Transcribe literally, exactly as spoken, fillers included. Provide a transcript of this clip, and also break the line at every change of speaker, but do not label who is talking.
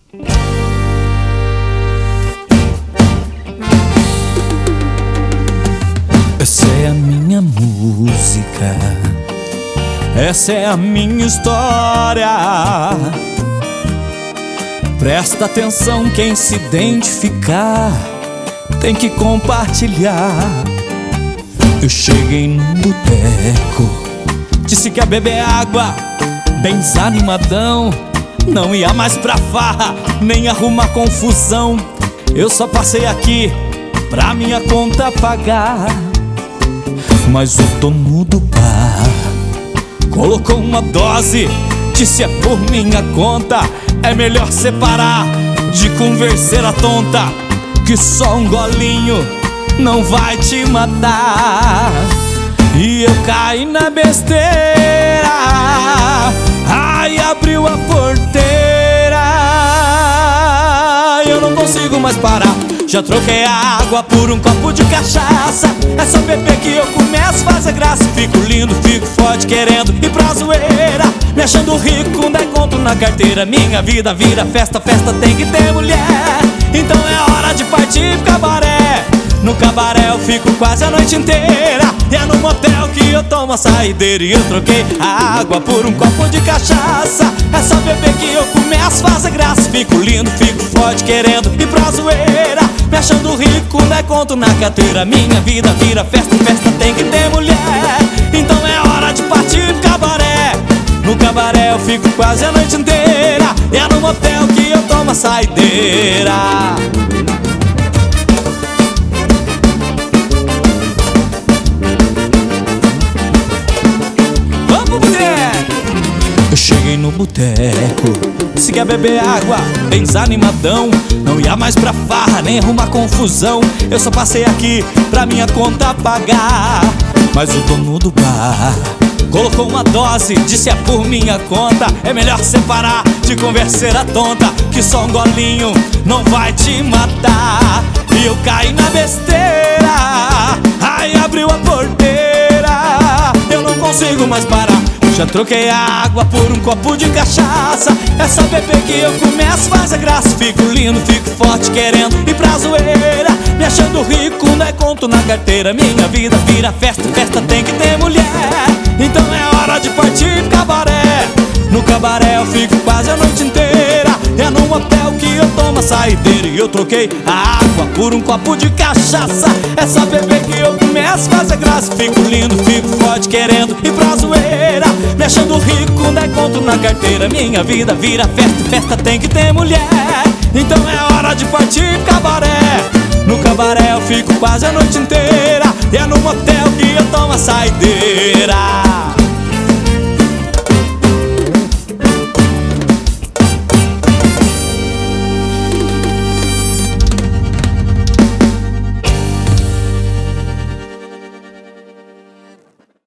Essa é a minha música, essa é a minha história. Presta atenção, quem se identificar tem que compartilhar. Eu cheguei num boteco, disse que ia beber água, bem desanimadão. Não ia mais pra farra, nem arrumar confusão. Eu só passei aqui pra minha conta pagar. Mas o dono do bar colocou uma dose, disse é por minha conta. É melhor separar de converseira tonta, que só um golinho não vai te matar. E eu caí na besteira, ai, abriu a porteira. Eu não consigo mais parar, já troquei a água por um copo de cachaça. É só beber que eu começo a fazer graça. Fico lindo, fico forte, querendo ir pra zoeira, me achando rico com dez conto na carteira. Minha vida vira festa, festa tem que ter mulher. Então é hora de partir pro cabaré. No cabaré eu fico quase a noite inteira, e é no motel que eu tomo a saideira. E eu troquei a água por um copo de cachaça. É só beber que eu começo a fazer graça. Fico lindo, fico forte, querendo ir pra zoeira, me achando rico, né, conto na carteira. Minha vida vira festa, festa tem que ter mulher. Então é hora de partir pro cabaré. No cabaré eu fico quase a noite inteira, e é no motel que eu tomo a saideira. Eu cheguei no boteco, disse que ia beber água, bem desanimadão. Não ia mais pra farra, nem arrumar confusão. Eu só passei aqui pra minha conta pagar. Mas o dono do bar colocou uma dose, disse é por minha conta. É melhor separar de converseira tonta, que só um golinho não vai te matar. E eu caí na besteira, ai, abriu a porteira. Eu não consigo mais parar, já troquei a água por um copo de cachaça. É só beber que eu começo a fazer graça. Fico lindo, fico forte, querendo ir pra zoeira, me achando rico, né, conto na carteira. Minha vida vira festa, festa tem que ter mulher. Então é hora de partir pro cabaré. No cabaré eu fico quase a noite inteira, é no motel que eu tomo a saideira. E eu troquei a água por um copo de cachaça. É só beber que eu começo a fazer graça. Fico lindo, fico forte, querendo ir pra zoeira, me achando rico, né, conto na carteira. Minha vida vira festa, festa tem que ter mulher. Então é hora de partir pro cabaré. No cabaré eu fico quase a noite inteira, e é no motel que eu tomo a saideira.